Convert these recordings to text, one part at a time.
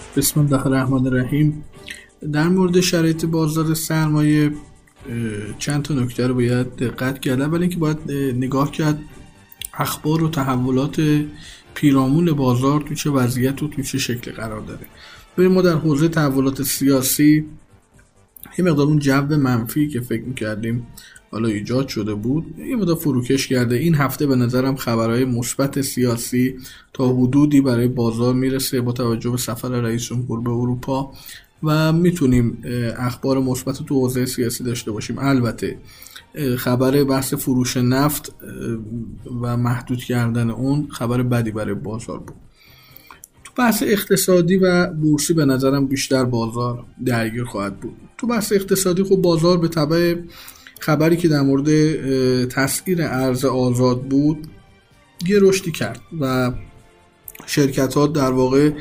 بسم الله الرحمن الرحیم. در مورد شرایط بازار سرمایه چند تا نکته رو باید دقت کرد. اول اینکه باید نگاه کرد اخبار و تحولات پیرامون بازار تو چه وضعیت و تو چه شکل قرار داره. ببین، ما در حوزه تحولات سیاسی یه مقدار اون جو منفی که فکر می‌کردیم حالا ایجاد شده بود یه مقدار فروکش کرده. این هفته به نظرم خبرهای مثبت سیاسی تا حدودی برای بازار میرسه با توجه به سفر رئیس جمهور به اروپا و میتونیم اخبار مثبت تو حوزه سیاسی داشته باشیم. البته خبر بحث فروش نفت و محدود کردن اون خبر بدی برای بازار بود. تو بحث اقتصادی و بورسی به نظرم بیشتر بازار درگیر خواهد بود. تو بحث اقتصادی خب بازار به تبع خبری که در مورد تسعیر ارز آزاد بود یه رشدی کرد و شرکت ها در واقع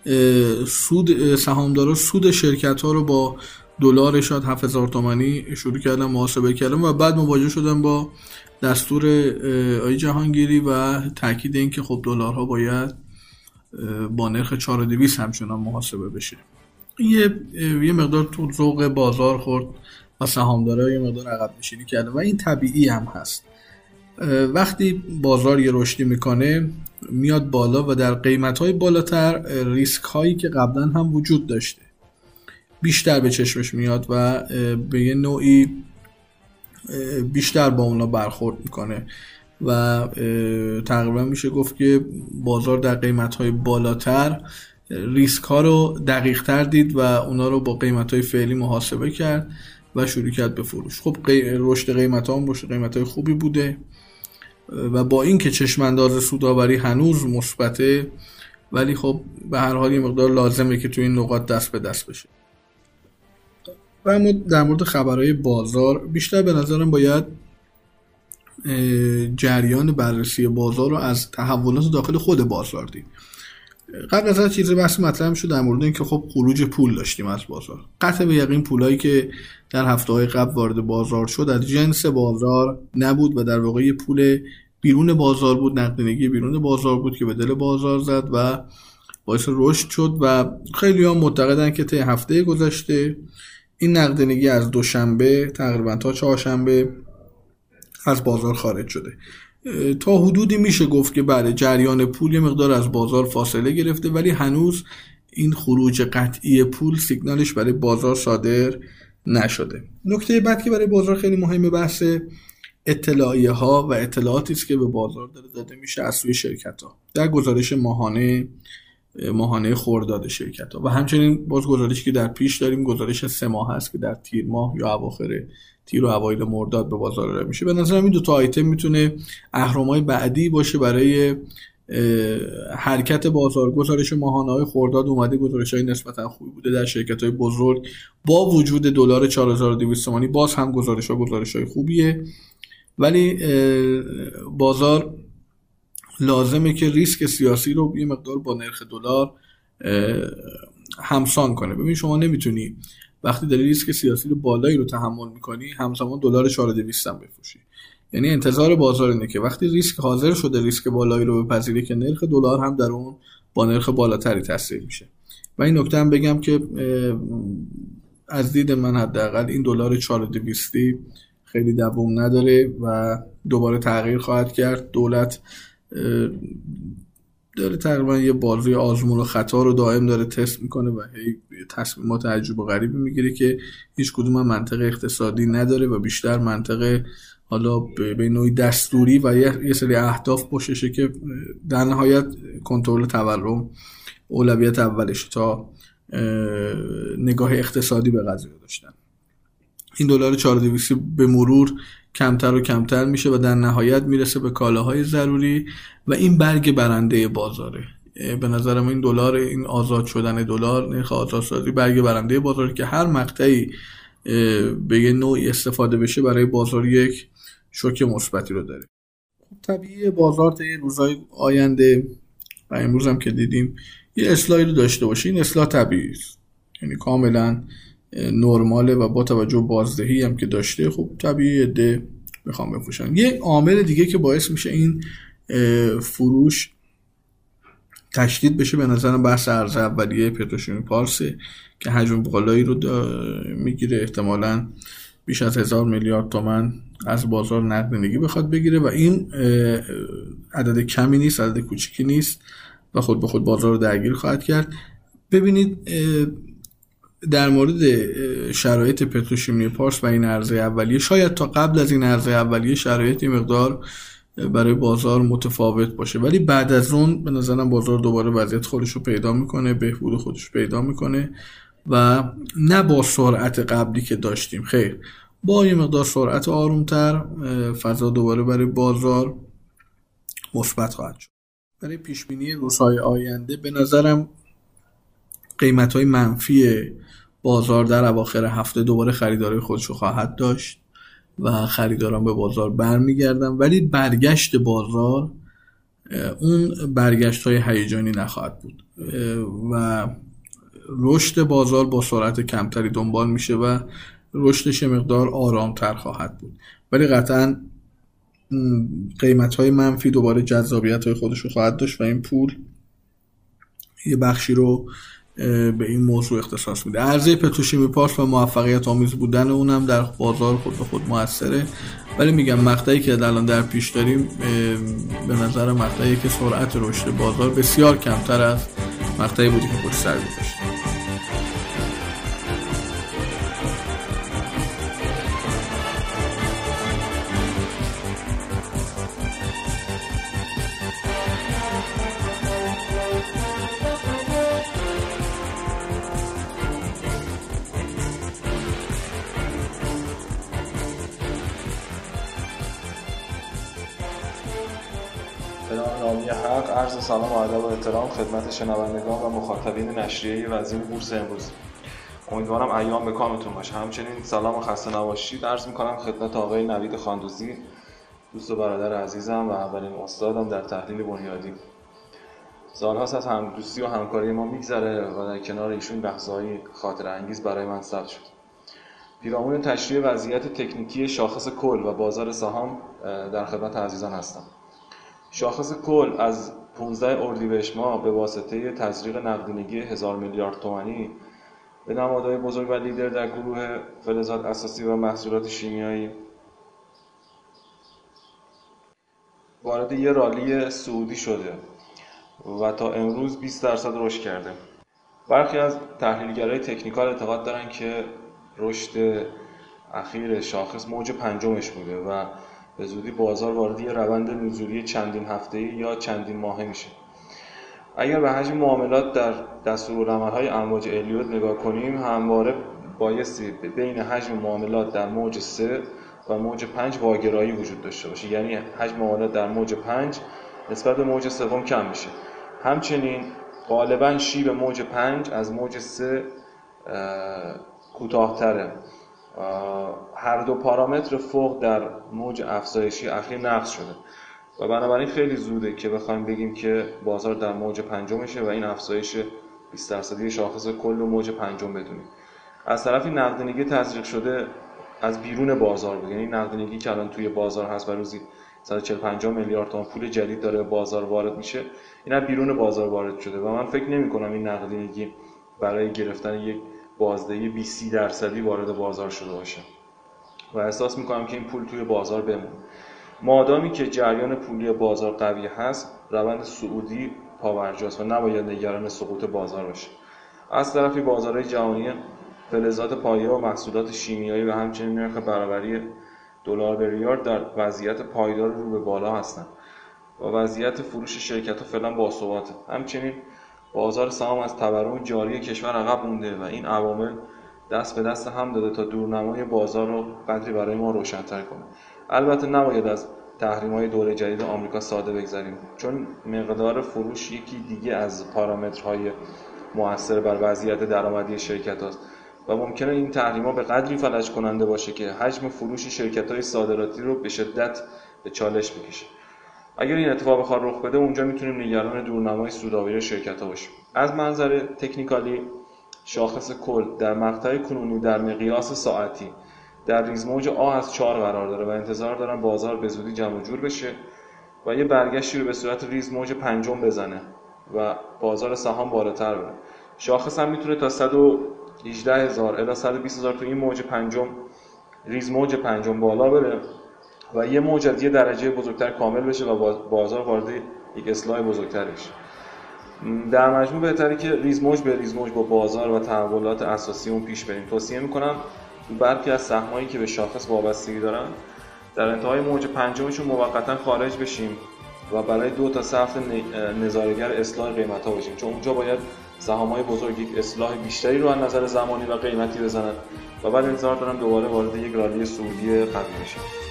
سهامدارا سود شرکت ها رو با دلار شاید 7000 تومانی شروع کردن محاسبه کردن و بعد مواجه شدن با دستور آقای جهانگیری و تاکید این که خب دلارها باید با نرخ 4200 همچنان محاسبه بشه. یه مقدار تو ذوق بازار خورد و سهامدارا یه مقدار عقب نشینی کردن و این طبیعی هم هست. وقتی بازار یه رشدی میکنه میاد بالا و در قیمت‌های بالاتر ریسک هایی که قبلا هم وجود داشته بیشتر به چشمش میاد و به یه نوعی بیشتر با اونا برخورد میکنه و تقریبا میشه گفت که بازار در قیمت‌های بالاتر ریسک ها رو دقیق تر دید و اونا رو با قیمت‌های فعلی محاسبه کرد و شروع کرد به فروش. خب رشد قیمت ها هم رشد قیمت های خوبی بوده و با این که چشمانداز سودآوری هنوز مثبته ولی خب به هر حال یه مقدار لازمه که تو این نقاط دست به دست بشه. و اما در مورد خبرهای بازار بیشتر به نظرم باید جریان بررسی بازار رو از تحولات داخل خود بازار دید. قبل از هر چیزی بحث مطرح شد در مورد اینکه خب خروج پول داشتیم از بازار. قطع به یقین پولایی که در هفته‌های قبل وارد بازار شد از جنس بازار نبود و در واقع یه پول بیرون بازار بود، نقدینگی بیرون بازار بود که به دل بازار زد و باعث رشد شد و خیلی هم معتقدن که طی هفته گذشته این نقدینگی از دوشنبه تقریبا تا چهارشنبه از بازار خارج شده. تا حدودی میشه گفت که بله جریان پول یه مقدار از بازار فاصله گرفته ولی هنوز این خروج قطعی پول سیگنالش برای بازار صادر نشده. نکته بعد که برای بازار خیلی مهمه بحث اطلاعیه ها و اطلاعاتی است که به بازار داده میشه از سوی شرکت ها در گزارش ماهانه خرداد شرکت ها و همچنین باز گزارشی که در پیش داریم گزارش 3 ماه هست که در تیر ماه یا اواخر تیر و اوایل مرداد به بازار ارائه میشه. به نظرم این دو تا آیتم میتونه اهرم‌های بعدی باشه برای حرکت بازار. گزارش ماهانه‌های خرداد اومده گزارش‌های نسبتا خوبی بوده در شرکت‌های بزرگ با وجود دلار 4200 تومانی، باز هم گزارش‌های خوبیه ولی بازار لازمه که ریسک سیاسی رو یه مقدار با نرخ دلار همسان کنه. ببین شما نمیتونی وقتی داری ریسک سیاسی رو بالایی رو تحمل میکنی همزمان دلار 4200 هم بفروشی. یعنی انتظار بازار اینه که وقتی ریسک حاضر شده ریسک بالایی رو بپذیره که نرخ دلار هم در اون با نرخ بالاتری تسعیر میشه. و این نکته هم بگم که از دید من حداقل این دلار 4200 خیلی دوام نداره و دوباره تغییر خواهد کرد. دولت داره تقریبا یه بازوی آزمون و خطا رو دائم داره تست میکنه و هی تصمیمات عجیب و غریبی میگیره که هیچ کدوم منطق اقتصادی نداره و بیشتر منطق حالا به نوعی دستوری و یه سری اهداف پشتشه که در نهایت کنترل تورم اولویت اولش تا نگاه اقتصادی به قضیه داشتن. این دلار 4200 به مرور کمتر و کمتر میشه و در نهایت میرسه به کالاهای ضروری و این برگ برنده بازاره. به نظرم این دلار، این آزاد شدن دلار، نرخ آزادسازی برگ برنده بازاره که هر مقطعی به یه نوعی استفاده بشه برای بازار یک شوک مثبتی رو داره. خب طبیعی بازار تا روزهای آینده و امروز هم که دیدیم یه اصلاحی رو داشته باشه. این اصلاح طبیعی است، یعنی کاملا نرماله و با توجه به بازدهی هم که داشته خب طبیعی عده بخوام بفروشن. یه عامل دیگه که باعث میشه این فروش تشدید بشه به نظرم بحث عرضه اولیه پتروشیمی پارسه که حجم بالایی رو میگیره، احتمالاً بیش از 1000 میلیارد تومان از بازار نقدینگی بخواد بگیره و این عدد کمی نیست، عدد کوچیکی نیست و خود به خود بازار رو درگیر خواهد کرد. ببینید در مورد شرایط پتروشیمی پارس و این عرضه اولیه، شاید تا قبل از این عرضه اولیه شرایط مقدار برای بازار متفاوت باشه، ولی بعد از اون به نظرم بازار دوباره وضعیت خودش رو پیدا میکنه، بهبود خودش پیدا میکنه و نه با سرعت قبلی که داشتیم، خیر، با یه مقدار سرعت آرومتر فضا دوباره برای بازار مثبت خواهد شد. برای پیش بینی روزهای آینده به نظرم قیمت‌های منفی بازار در اواخر هفته دوباره خریدارای خودش رو خواهد داشت و خریداران به بازار برمیگردن، ولی برگشت بازار اون برگشت‌های هیجانی نخواهد بود و رشد بازار با سرعت کمتری دنبال میشه و رشدش مقدار آرامتر خواهد بود، ولی قطعاً قیمت‌های منفی دوباره جذابیت‌های خودش رو خواهد داشت و این پول یه بخشی رو به این موضوع اختصاص میده. عرضه پتروشیمی پارس و موفقیت آمیز بودن اونم در بازار خود به خود موثره، ولی میگم مقطعی که الان در پیش داریم به نظر مقطعی که سرعت رشد بازار بسیار کمتر از مقطعی بودی که پشت سر گذاشت. عرض سلام و ادب و احترام خدمت شنوندگان و مخاطبین نشریه وزیر بورس امروز. امیدوارم ایام به کامتون باشه. همچنین سلام و خسته نباشید عرض می‌کنم خدمت آقای نوید خاندوزی، دوست و برادر عزیزم و اولین استادم در تحلیل بنیادی. سال‌هاست از همدوستی و همکاری ما میگذره و در کنار ایشون بحث‌های خاطره انگیز برای من ثبت شد. پیرامون تشریح وضعیت تکنیکی شاخص کل و بازار سهام در خدمت عزیزان هستم. شاخص کل از 15 اردیبهشت ماه به واسطه تزریق نقدینگی 1000 میلیارد تومانی به نمادهای بزرگ و لیدر در گروه فلزات اساسی و محصولات شیمیایی وارد یه رالی صعودی شده و تا امروز 20% رشد کرده. برخی از تحلیلگرای تکنیکال اعتقاد دارن که رشد اخیر شاخص موج پنجمش بوده و به زودی بازار وارد یه روند نزولی چندین هفته‌ای یا چندین ماهه میشه. اگر به حجم معاملات در دستورالعمل‌های امواج الیوت نگاه کنیم، همواره بایستی بین حجم معاملات در موج 3 و موج 5 واگرایی وجود داشته باشه، یعنی حجم معاملات در موج 5 نسبت به موج سوم کم میشه. همچنین غالباً شیب موج 5 از موج 3 کوتاه‌تره. هر دو پارامتر فوق در موج افزایشی اخیر نقص شده و بنابراین خیلی زوده که بخوایم بگیم که بازار در موج پنجمشه و این افزایش 20% شاخص کل موج پنجم بدونیم. از طرفی نقدینگی تزریق شده از بیرون بازار بود، یعنی نقدینگی که الان توی بازار هست و روزی 140-150 میلیارد تومان پول جدید داره بازار وارد میشه، این از بیرون بازار وارد شده و من فکر نمی‌کنم این نقدینگی برای گرفتن یک بازدهی 20% وارد بازار شده باشه و احساس میکنم که این پول توی بازار بمونه. مادامی که جریان پولی بازار قوی هست، روند صعودی پاورجاست و نباید نگران سقوط بازار باشه. از طرفی بازارهای جهانی فلزات پایه و محصولات شیمیایی و همچنین نرخ برابری دلار به ریال در وضعیت پایدار رو به بالا هستند و وضعیت فروش شرکت‌ها فعلا باثباته. همچنین بازار سهام از تورم جاری کشور عقب مونده و این عوامل دست به دست هم داده تا دورنمای بازار رو قدری برای ما روشن‌تر کنه. البته نباید از تحریم‌های دوره جدید آمریکا ساده بگذریم، چون مقدار فروش یکی دیگه از پارامترهای مؤثر بر وضعیت درآمدی شرکت هاست و ممکنه این تحریم‌ها به قدری فلج کننده باشه که حجم فروش شرکت‌های صادراتی رو به شدت به چالش بکشه. اگر این اتفاق بخواد رخ بده، اونجا میتونیم نگران دورنمای سودآوری شرکت‌ها باشیم. از منظر تکنیکالی شاخص کل در مقطع کنونی در مقیاس ساعتی در ریزموج آ از 4 قرار داره و انتظار دارم بازار به زودی جمع جور بشه و یه برگشتی رو به صورت ریزموج پنجم بزنه و بازار سهام بالاتر بره. شاخص هم میتونه تا 118,000 الی 120,000 تو این موج پنجم، ریز موج پنجم بالا بره و یه موج از یه درجه بزرگتر کامل بشه و بازار وارد یک اصلاح بزرگتر بشه. در مجموع بهتره که ریز موج به ریز موج با بازار و تحولات اساسی اون پیش بریم. توصیه میکنم برخی از سهمایی که به شاخص وابستگی دارن در انتهای موج پنجمشون موقتا خارج بشیم و برای 2 تا 3 هفته نظاره‌گر اصلاح قیمت‌ها باشیم، چون اونجا باید سهام‌های بزرگ یک اصلاح بیشتری رو از نظر زمانی و قیمتی بزنن و بعد انتظار دارم دوباره وارد یک رالی صعودی قوی بشیم.